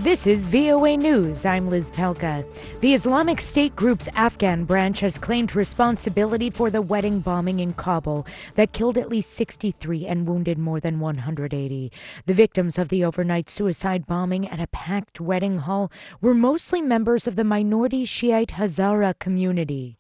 This is VOA News. I'm Liz Pelka. The Islamic State group's Afghan branch has claimed responsibility for the wedding bombing in Kabul that killed at least 63 and wounded more than 180. The victims of the overnight suicide bombing at a packed wedding hall were mostly members of the minority Shiite Hazara community.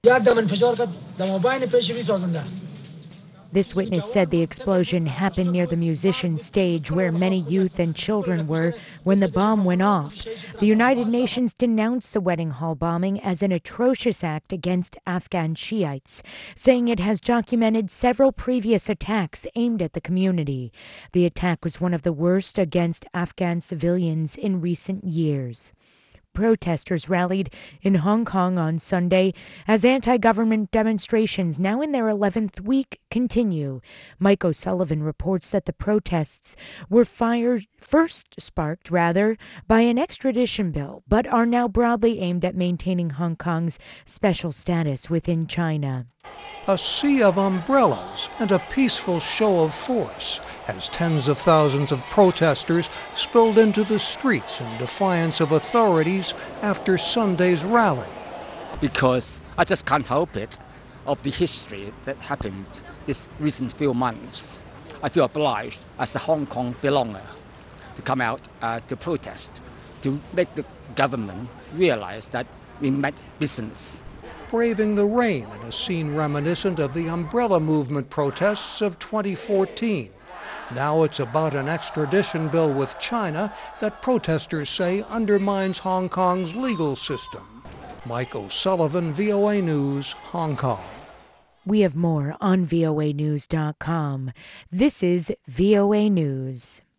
This witness said the explosion happened near the musician's stage where many youth and children were when the bomb went off. The United Nations denounced the wedding hall bombing as an atrocious act against Afghan Shiites, saying it has documented several previous attacks aimed at the community. The attack was one of the worst against Afghan civilians in recent years. Protesters rallied in Hong Kong on Sunday as anti-government demonstrations, now in their 11th week, continue. Mike O'Sullivan reports that the protests were sparked by an extradition bill, but are now broadly aimed at maintaining Hong Kong's special status within China. A sea of umbrellas and a peaceful show of force as tens of thousands of protesters spilled into the streets in defiance of authorities after Sunday's rally. Because I just can't help it, of the history that happened this recent few months. I feel obliged as a Hong Kong belonger to come out to protest, to make the government realize that we meant business. Braving the rain in a scene reminiscent of the umbrella movement protests of 2014. Now it's about an extradition bill with China that protesters say undermines Hong Kong's legal system. Mike O'Sullivan, VOA News, Hong Kong. We have more on voanews.com. This is VOA News.